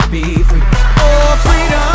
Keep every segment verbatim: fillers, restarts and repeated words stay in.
be free. Oh, freedom.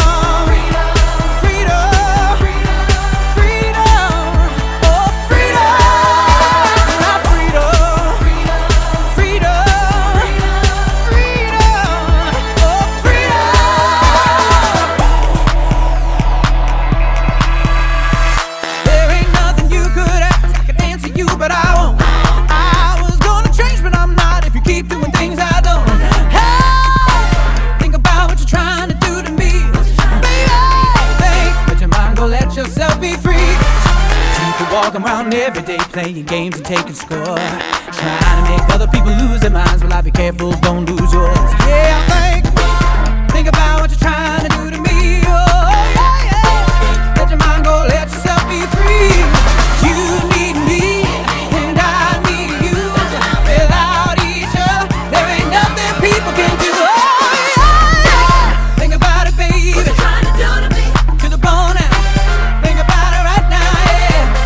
Walking around every day playing games and taking score, trying to make other people lose their minds. Well, I be careful, don't lose yours. Yeah, think, think about what you're trying to do to me. Oh, yeah, yeah. Let your mind go, let yourself be free. You need me, and I need you. Without each other, there ain't nothing people can do. Oh, yeah, yeah. Think about it, baby. What you trying to do to me? To the bone out. Think about it right now, yeah.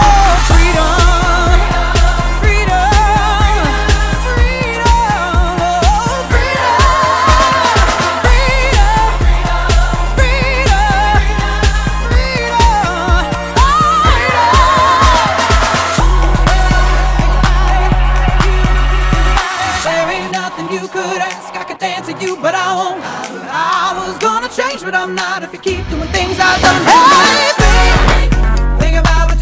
You could ask, I could dance at you, but I won't. I was gonna change, but I'm not. If you keep doing things I've done, hey, think, think about